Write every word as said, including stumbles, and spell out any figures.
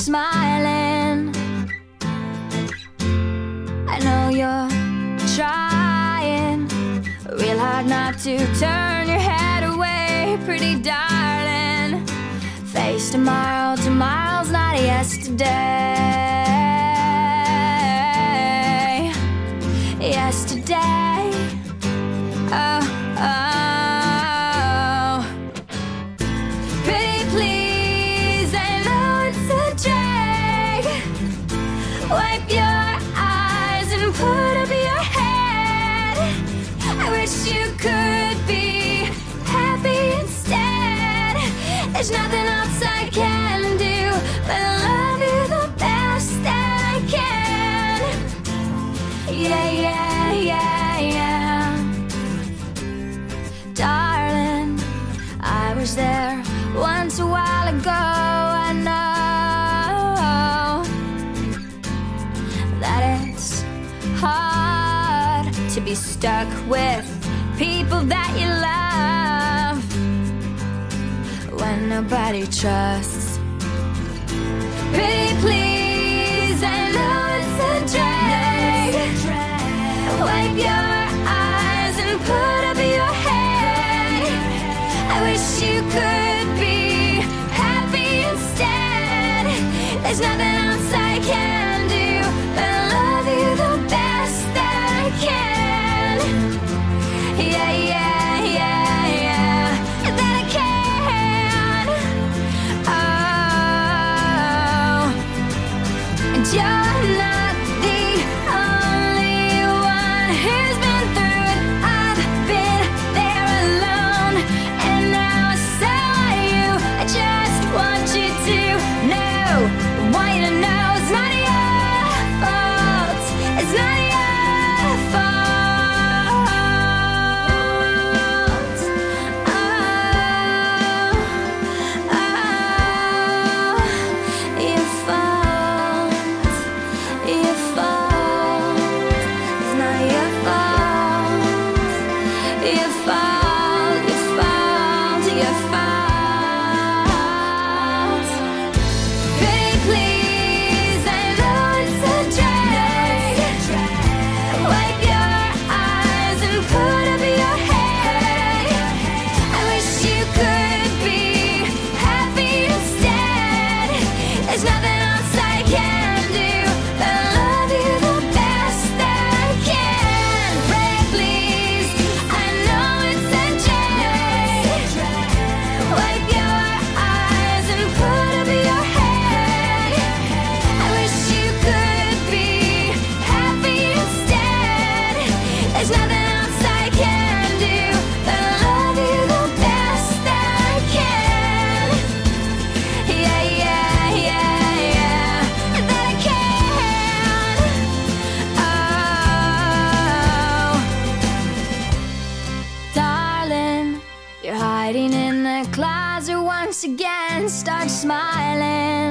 smiling. I know you're trying real hard not to turn your head away, pretty darling. Face tomorrow, tomorrow's not yesterday. Yesterday, oh, oh. Pretty please, I know it's a drag. Wipe your eyes and put up your head. I wish you could be happy instead. There's nothing else I can do but love you the best that I can. Yeah, yeah, yeah, yeah. Darling, I was there once a while ago. I know that it's hard to be stuck with people that you love when nobody trusts. Pretty please, I know it's a drag. Wipe your eyes and put up your head. I wish you could be happy instead. There's nothing else I can do but love you the best that I can. Yeah, yeah, yeah, yeah, that I can. Oh, and you're not the only one who's been through it. I've been there alone, and now so are you. I just want you to know, want you to know it's not your fault. It's not your fault. Oh, oh, your fault. Your fault. It's not your fault. Your fault. Your fault. Your fault. Pretty please, I know it's a drag. Wipe your eyes and put up your head. I wish you could be happy instead. There's nothing else I can do but love you the best that I can. Pray please, I know it's a drag. Wipe your eyes and put up your head. I wish you could be happy instead. There's nothing else I can do but love you the best that I can. Yeah, yeah, yeah, yeah, that I can. Oh, darling, you're hiding in the closet once again. Start smiling.